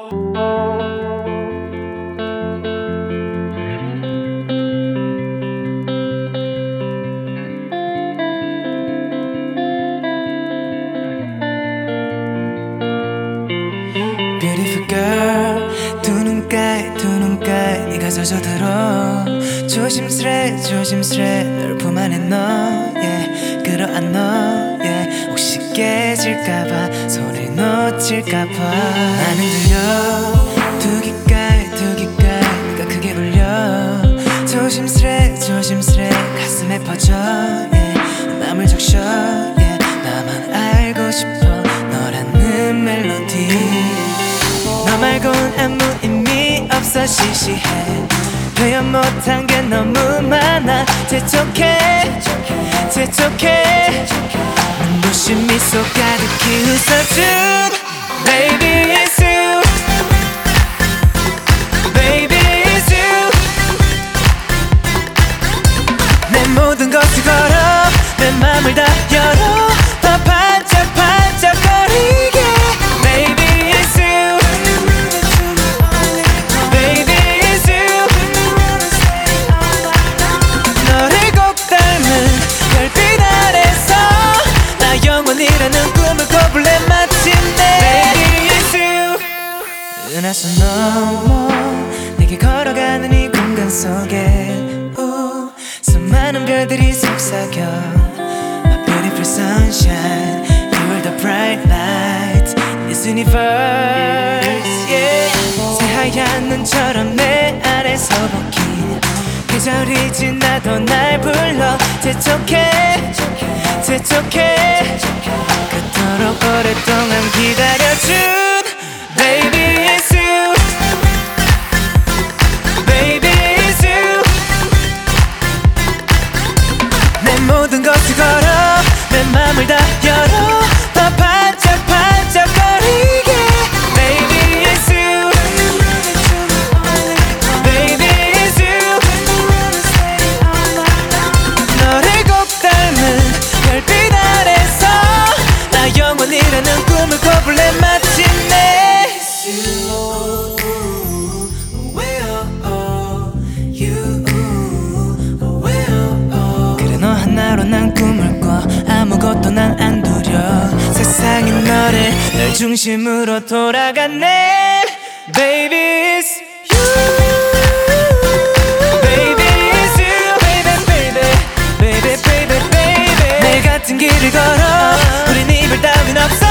Beautiful girl, 두 눈가에 네가 젖어들어. 조심스레 널 품 안에 넣어, yeah. 끌어안어, yeah. 혹시 깨질까봐 손을 놓칠까봐. 나는 들려 두 귓가에 네가 크게 울려. 조심스레 가슴에 퍼져, yeah. 맘을 적셔, yeah. 나만 알고 싶어 너라는 멜로디. 너 말곤 아무 의미 없어 시시해. 표현 못한 게 너무 많아. 재촉해 눈부신 미소 가득히 웃어준 Baby it's you, Baby it's you. 내 모든 것을 걸어 내 맘을 다 열어. 더 반짝거리게 Baby it's you, Baby it's you. 너를 꼭 닮은 별빛 아래서 나 영원이라는 꿈을 꿔볼래 마침내 Baby it's you. 은하수 넘어 내게 걸어가는 이 공간 속에 수많은 별들이 속삭여. My beautiful sunshine, you're the bright light in this universe, yeah. 새하얀 눈처럼 내 아래서 볶인 계절이 지나도 날 불러. 재촉해 그토록 오랫동안 기다려준 Baby it's you, Baby it's you. 내 모든 것을 걸어 내 맘을 다 열어. 더 반짝거리게 Baby it's you, Baby it's you. 너를 꼭 닮은 별빛 아래서 나 영원이라는 꿈을 꿔볼래 마침내 그래 너 하나로 난 꿈을 꿔. 아무것도 난 안 두려. 세상이 널 중심으로 돌아가네 Baby it's you, Baby it's you. Baby 내 같은 길을 걸어 우린 이별 따윈 없어.